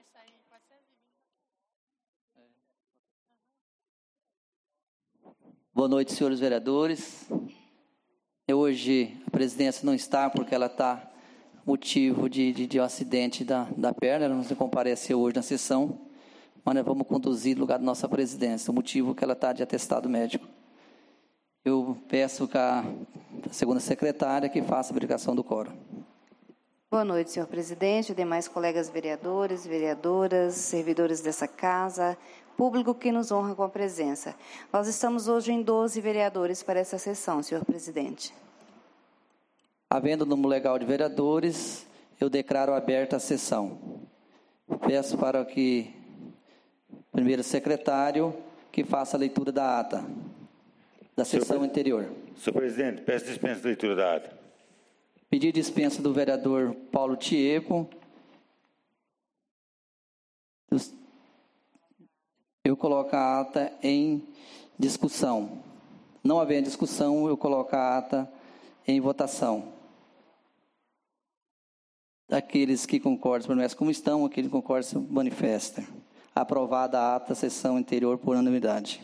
Boa noite, senhores vereadores. Hoje a presidência não está porque ela está motivo de um acidente da perna, ela não se compareceu hoje na sessão, mas nós vamos conduzir no lugar da nossa presidência, o motivo que ela está de atestado médico. Eu peço que a segunda secretária que faça a verificação do quórum. Boa noite, senhor presidente, demais colegas vereadores, vereadoras, servidores dessa casa, público que nos honra com a presença. Nós estamos hoje em 12 vereadores para essa sessão, senhor presidente. Havendo número legal de vereadores, eu declaro aberta a sessão. Peço para que o primeiro secretário que faça a leitura da ata da sessão anterior. Senhor presidente, peço dispensa da leitura da ata. Pedido de dispensa do vereador Paulo Tiepo. Eu coloco a ata em discussão. Não havendo discussão, eu coloco a ata em votação. Aqueles que concordam permanecem como estão, aqueles que concordam se manifestam. Aprovada a ata da sessão anterior por unanimidade.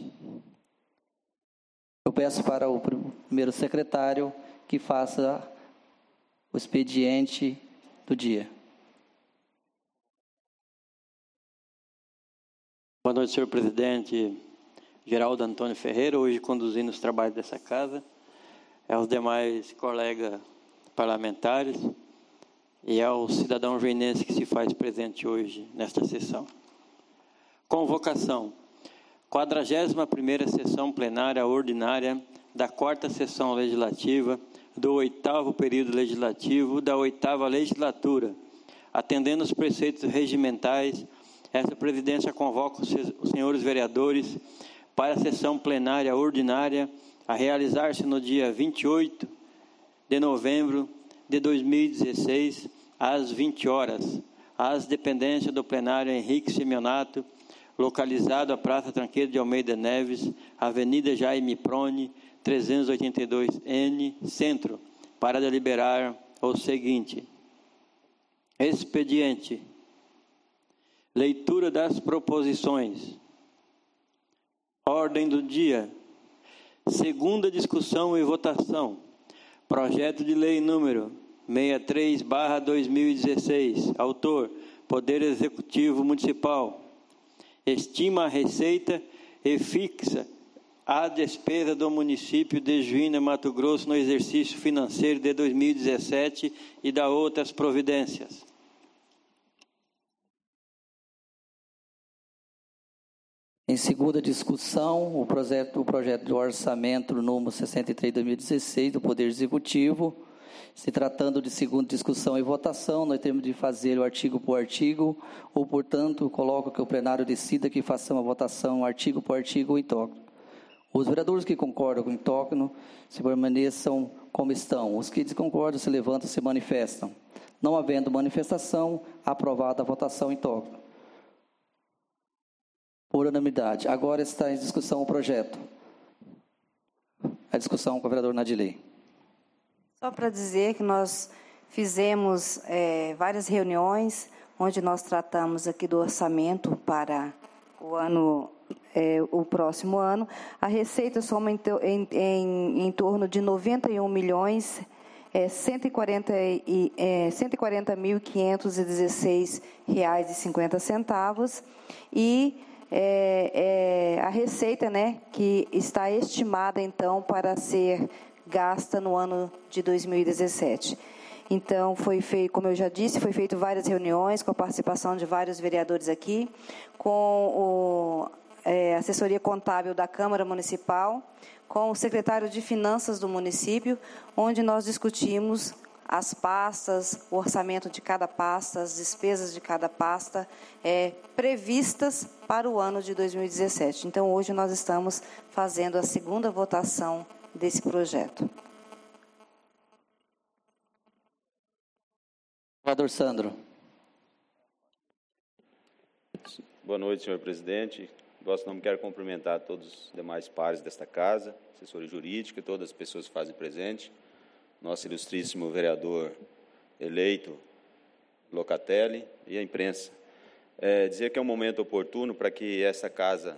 Eu peço para o primeiro secretário que faça o expediente do dia. Boa noite, senhor presidente Geraldo Antônio Ferreira, hoje conduzindo os trabalhos dessa casa, aos demais colegas parlamentares e ao cidadão joinense que se faz presente hoje nesta sessão. Convocação. 41ª sessão plenária ordinária da 4ª sessão legislativa do 8º período legislativo da 8ª legislatura. Atendendo os preceitos regimentais, essa presidência convoca os senhores vereadores para a sessão plenária ordinária a realizar-se no dia 28 de novembro de 2016, às 20 horas, às dependências do plenário Henrique Simeonato, localizado à Praça Tranqueiro de Almeida Neves, Avenida Jaime Prone, 382N, Centro, para deliberar o seguinte. Expediente. Leitura das proposições. Ordem do dia. Segunda discussão e votação. Projeto de lei número 63/2016. Autor, Poder Executivo Municipal. Estima a receita e fixa a despesa do município de Juína, Mato Grosso, no exercício financeiro de 2017 e da outras providências. Em segunda discussão, o projeto de orçamento número 63/2016 do Poder Executivo. Se tratando de segunda discussão e votação, nós temos de fazer o artigo por artigo, ou, portanto, coloco que o plenário decida que façamos a votação artigo por artigo em tópico. Os vereadores que concordam com o tópico se permaneçam como estão. Os que desconcordam se levantam e se manifestam. Não havendo manifestação, aprovada a votação em tópico. Por unanimidade. Agora está em discussão o projeto. A discussão com o vereador Nadilei. Só para dizer que nós fizemos várias reuniões, onde nós tratamos aqui do orçamento para o próximo ano. A receita soma em torno de 91.140.516 reais e 50 centavos e a receita, né, que está estimada então para ser gasta no ano de 2017. Então, foi feito, como eu já disse, foi feito várias reuniões com a participação de vários vereadores aqui, com a assessoria contábil da Câmara Municipal, com o secretário de Finanças do município, onde nós discutimos as pastas, o orçamento de cada pasta, as despesas de cada pasta previstas para o ano de 2017. Então, hoje nós estamos fazendo a segunda votação desse projeto. Vereador Sandro. Boa noite, senhor presidente. Em vosso nome, quero cumprimentar todos os demais pares desta casa, assessoria jurídica, todas as pessoas que fazem presente, nosso ilustríssimo vereador eleito, Locatelli, e a imprensa. dizer que é um momento oportuno para que essa casa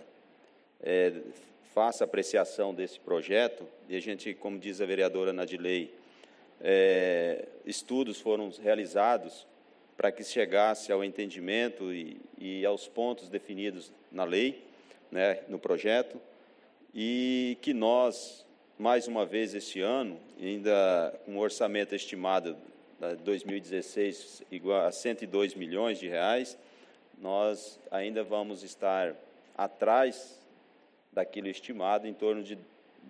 faça apreciação desse projeto, e a gente, como diz a vereadora Nadilei, estudos foram realizados para que chegasse ao entendimento e aos pontos definidos na lei, né, no projeto, e que nós, mais uma vez este ano, ainda com um orçamento estimado de 2016 igual a 102 milhões de reais, nós ainda vamos estar atrás daquilo estimado, em torno de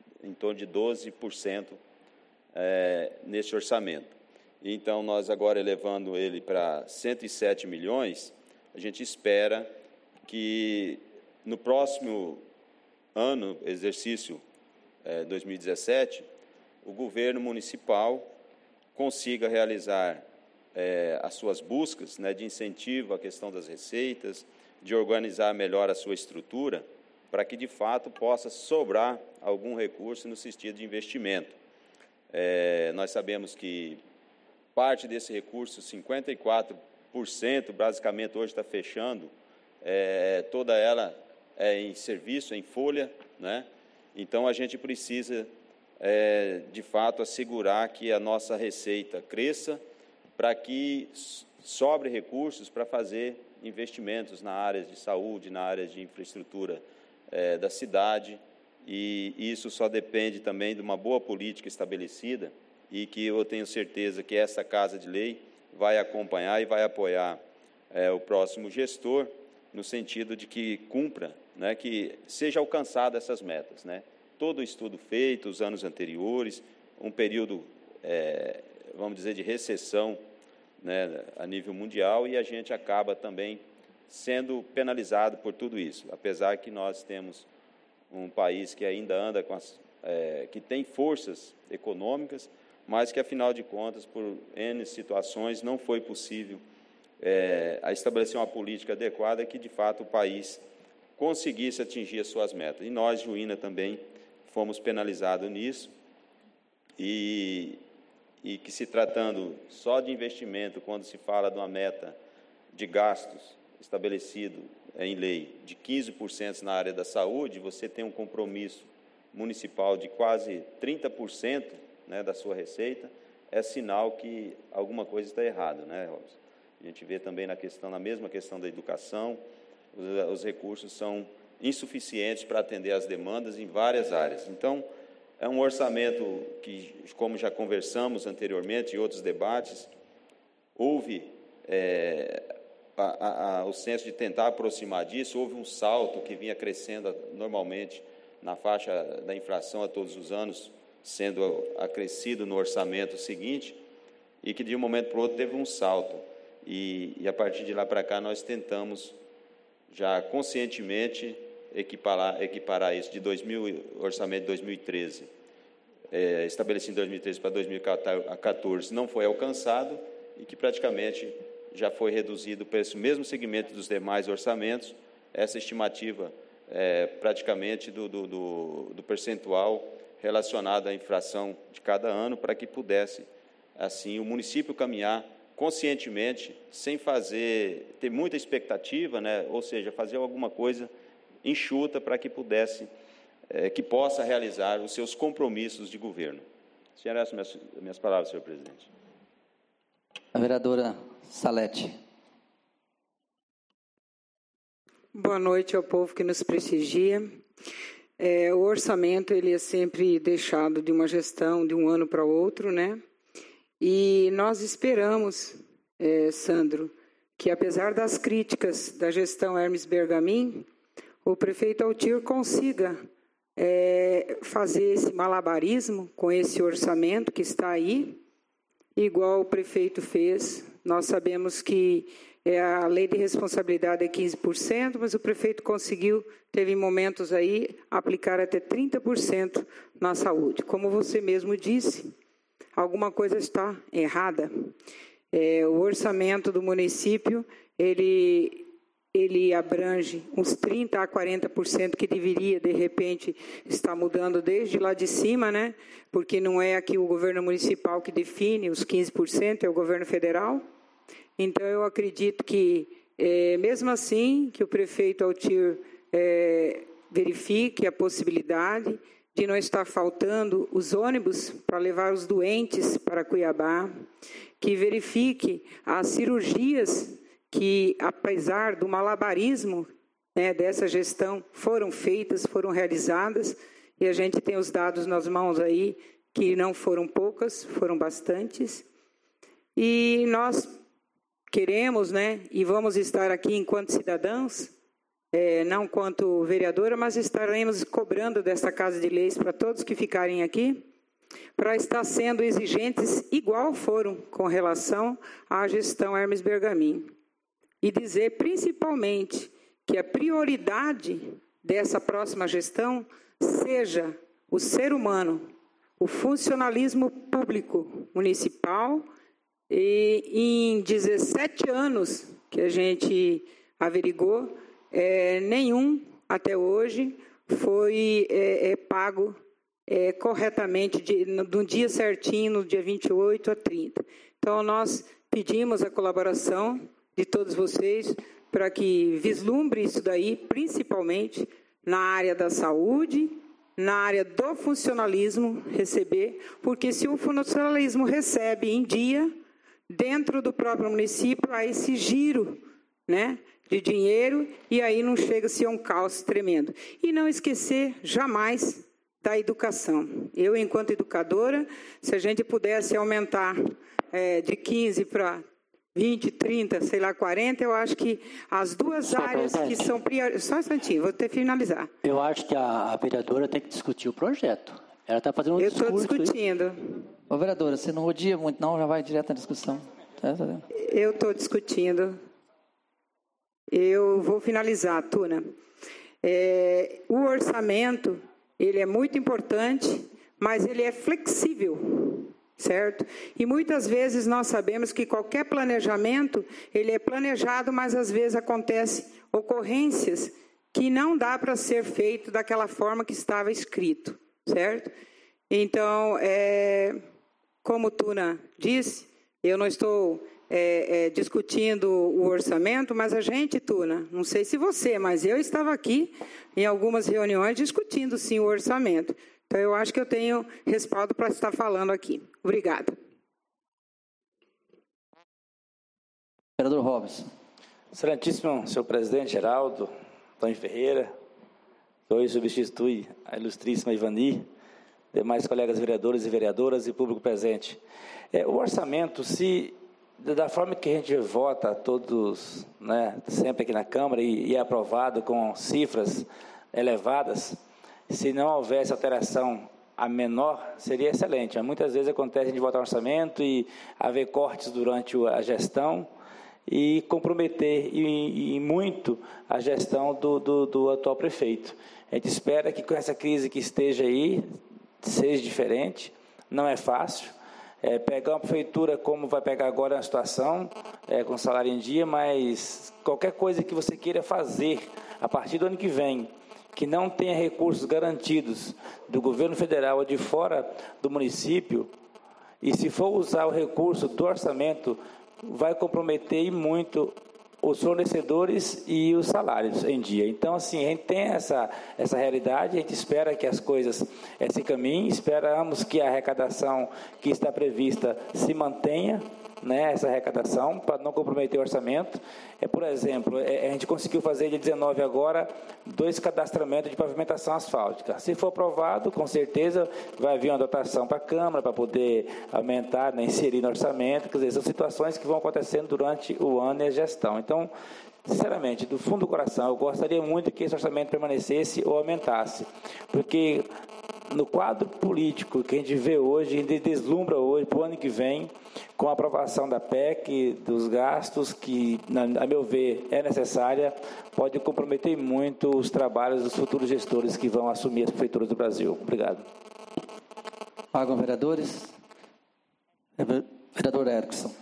12% neste orçamento. Então, nós agora elevando ele para 107 milhões, a gente espera que no próximo ano, exercício 2017, o governo municipal consiga realizar as suas buscas, né, de incentivo à questão das receitas, de organizar melhor a sua estrutura, para que, de fato, possa sobrar algum recurso no sentido de investimento. Nós sabemos que parte desse recurso, 54%, basicamente, hoje está fechando, toda ela em serviço, em folha, né? Então, a gente precisa, de fato, assegurar que a nossa receita cresça para que sobre recursos para fazer investimentos na área de saúde, na área de infraestrutura da cidade, e isso só depende também de uma boa política estabelecida e que eu tenho certeza que essa Casa de Lei vai acompanhar e vai apoiar o próximo gestor no sentido de que cumpra, né, que seja alcançada essas metas, né? Todo o estudo feito, os anos anteriores, um período, vamos dizer, de recessão, né, a nível mundial, e a gente acaba também sendo penalizado por tudo isso, apesar que nós temos um país que ainda anda com que tem forças econômicas, mas que, afinal de contas, por N situações, não foi possível a estabelecer uma política adequada que, de fato, o país conseguisse atingir as suas metas. E nós, Juína, também fomos penalizados nisso, e que, se tratando só de investimento, quando se fala de uma meta de gastos estabelecido em lei de 15% na área da saúde, você tem um compromisso municipal de quase 30%, né, da sua receita, é sinal que alguma coisa está errada, né, Robson? A gente vê também na mesma questão da educação, os recursos são insuficientes para atender às demandas em várias áreas. Então, é um orçamento que, como já conversamos anteriormente em outros debates, houve o senso de tentar aproximar disso, houve um salto que vinha crescendo normalmente na faixa da inflação a todos os anos, sendo acrescido no orçamento seguinte, e que de um momento para o outro teve um salto. E a partir de lá para cá nós tentamos já conscientemente equiparar isso de orçamento de 2013, estabelecido em 2013 para 2014, não foi alcançado, e que praticamente já foi reduzido para esse mesmo segmento dos demais orçamentos, essa estimativa praticamente do percentual relacionado à inflação de cada ano, para que pudesse, assim, o município caminhar conscientemente, sem ter muita expectativa, né? Ou seja, fazer alguma coisa enxuta para que possa realizar os seus compromissos de governo. Essas são minhas palavras, senhor presidente. A vereadora Salete. Boa noite ao povo que nos prestigia. O orçamento ele é sempre deixado de uma gestão de um ano para outro, né? E nós esperamos, Sandro, que apesar das críticas da gestão Hermes Bergamin, o prefeito Altir consiga fazer esse malabarismo com esse orçamento que está aí, igual o prefeito fez. Nós sabemos que a lei de responsabilidade é 15%, mas o prefeito teve momentos aí, aplicar até 30% na saúde. Como você mesmo disse, alguma coisa está errada. O orçamento do município, ele abrange uns 30% a 40% que deveria, de repente, estar mudando desde lá de cima, né? Porque não é aqui o governo municipal que define os 15%, é o governo federal. Então, eu acredito que Mesmo assim, que o prefeito Altir verifique a possibilidade de não estar faltando os ônibus para levar os doentes para Cuiabá, que verifique as cirurgias que, apesar do malabarismo dessa gestão, foram feitas, foram realizadas, e a gente tem os dados nas mãos aí, que não foram poucas, foram bastantes. E nós queremos, e vamos estar aqui enquanto cidadãos, não quanto vereadora, mas estaremos cobrando dessa Casa de Leis para todos que ficarem aqui, para estar sendo exigentes, igual foram com relação à gestão Hermes Bergamin. E dizer, principalmente, que a prioridade dessa próxima gestão seja o ser humano, o funcionalismo público municipal, e em 17 anos que a gente averigou, nenhum até hoje foi pago corretamente, no dia certinho, no dia 28 a 30. Então, nós pedimos a colaboração de todos vocês para que vislumbre isso daí, principalmente na área da saúde, na área do funcionalismo, receber, porque se o funcionalismo recebe em dia, dentro do próprio município, há esse giro, de dinheiro, e aí não chega-se a um caos tremendo. E não esquecer, jamais, da educação. Eu, enquanto educadora, se a gente pudesse aumentar de 15 para 20, 30, sei lá, 40, eu acho que as duas áreas que são prioridades... Só um instantinho, vou ter que finalizar. Eu acho que a vereadora tem que discutir o projeto. Ela está fazendo um discurso... Eu estou discutindo. Ô, vereadora, você não rodia muito, não? Já vai direto na discussão. Eu estou discutindo. Eu vou finalizar, Tuna. O orçamento, ele é muito importante, mas ele é flexível, certo? E muitas vezes nós sabemos que qualquer planejamento, ele é planejado, mas às vezes acontecem ocorrências que não dá para ser feito daquela forma que estava escrito, certo? Então, como Tuna disse, eu não estou discutindo o orçamento, mas a gente, Tuna, não sei se você, mas eu estava aqui em algumas reuniões discutindo, sim, o orçamento. Então, eu acho que eu tenho respaldo para estar falando aqui. Obrigada. Vereador Robson. Excelentíssimo senhor presidente Geraldo, Antônio Ferreira, que hoje substitui a ilustríssima Ivani, demais colegas vereadores e vereadoras e público presente. O orçamento, da forma que a gente vota todos, sempre aqui na Câmara, e é aprovado com cifras elevadas, se não houvesse alteração a menor, seria excelente. Mas muitas vezes acontece de votar um orçamento e haver cortes durante a gestão e comprometer e muito a gestão do atual prefeito. A gente espera que com essa crise que esteja aí, seja diferente, não é fácil. Pegar uma prefeitura como vai pegar agora a situação, com salário em dia, mas qualquer coisa que você queira fazer a partir do ano que vem, que não tenha recursos garantidos do governo federal ou de fora do município, e se for usar o recurso do orçamento, vai comprometer muito os fornecedores e os salários em dia. Então, assim, a gente tem essa realidade, a gente espera que as coisas se caminhem, esperamos que a arrecadação que está prevista se mantenha, essa arrecadação, para não comprometer o orçamento. Por exemplo, a gente conseguiu fazer dia 19 agora 2 cadastramentos de pavimentação asfáltica. Se for aprovado, com certeza vai vir uma dotação para a Câmara, para poder aumentar, inserir no orçamento. Quer dizer, são situações que vão acontecendo durante o ano e a gestão. Então, sinceramente, do fundo do coração, eu gostaria muito que esse orçamento permanecesse ou aumentasse, porque no quadro político que a gente vê hoje, a gente deslumbra hoje, para o ano que vem, com a aprovação da PEC, dos gastos, que, a meu ver, é necessária, pode comprometer muito os trabalhos dos futuros gestores que vão assumir as prefeituras do Brasil. Obrigado. Pagam vereadores. Vereador Erickson.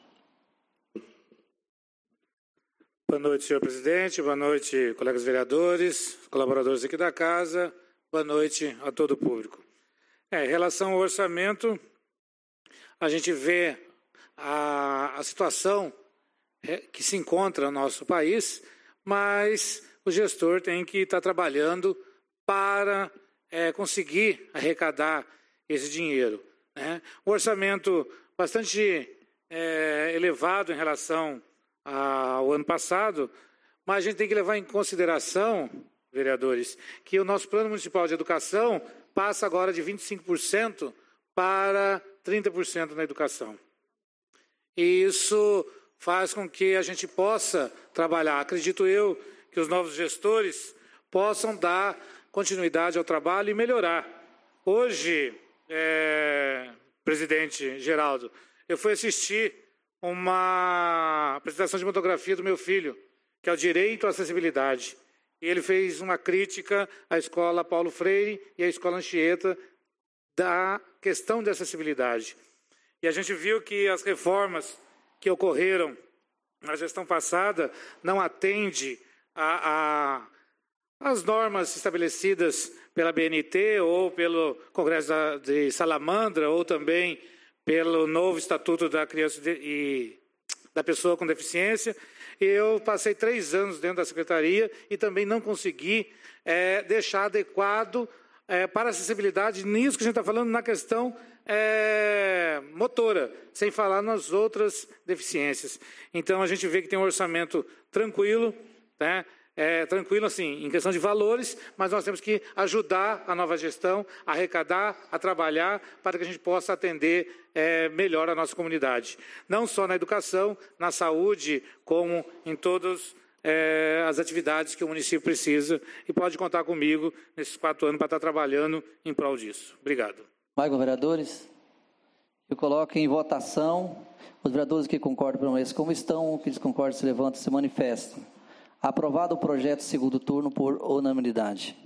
Boa noite, senhor presidente. Boa noite, colegas vereadores, colaboradores aqui da casa. Boa noite a todo o público. Em relação ao orçamento, a gente vê a situação que se encontra no nosso país, mas o gestor tem que estar trabalhando para conseguir arrecadar esse dinheiro, né? Um orçamento bastante elevado em relação ao ano passado, mas a gente tem que levar em consideração, vereadores, que o nosso Plano Municipal de Educação passa agora de 25% para 30% na educação. E isso faz com que a gente possa trabalhar. Acredito eu que os novos gestores possam dar continuidade ao trabalho e melhorar. Hoje, presidente Geraldo, eu fui assistir uma apresentação de fotografia do meu filho, que é o Direito à Acessibilidade. E ele fez uma crítica à Escola Paulo Freire e à Escola Anchieta da questão de acessibilidade. E a gente viu que as reformas que ocorreram na gestão passada não atendem às normas estabelecidas pela BNT ou pelo Congresso de Salamandra ou também pelo novo Estatuto da Criança e da Pessoa com Deficiência. Eu passei 3 anos dentro da Secretaria e também não consegui deixar adequado para a acessibilidade nisso que a gente está falando na questão motora, sem falar nas outras deficiências. Então, a gente vê que tem um orçamento tranquilo, né? Tranquilo assim, em questão de valores, mas nós temos que ajudar a nova gestão a arrecadar, a trabalhar, para que a gente possa atender melhor a nossa comunidade. Não só na educação, na saúde, como em todas as atividades que o município precisa. E pode contar comigo nesses 4 anos para estar trabalhando em prol disso. Obrigado. Mais vereadores, eu coloco em votação os vereadores que concordam com esse como estão, que desconcordam se levantam e se manifestam. Aprovado o projeto segundo turno por unanimidade.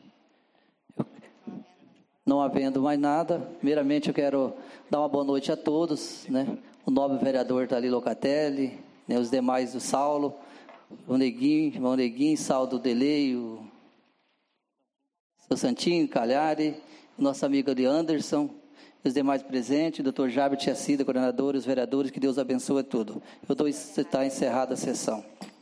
Não havendo mais nada, primeiramente eu quero dar uma boa noite a todos, né? O nobre vereador Thalí Locatelli, né? Os demais do Saulo, o Neguinho, Saldo Delei, o seu Santinho, Calhari, o nosso amigo ali Anderson, os demais presentes, o doutor Jabir Tiacida, coordenador, os vereadores, que Deus abençoe tudo. Está encerrada a sessão.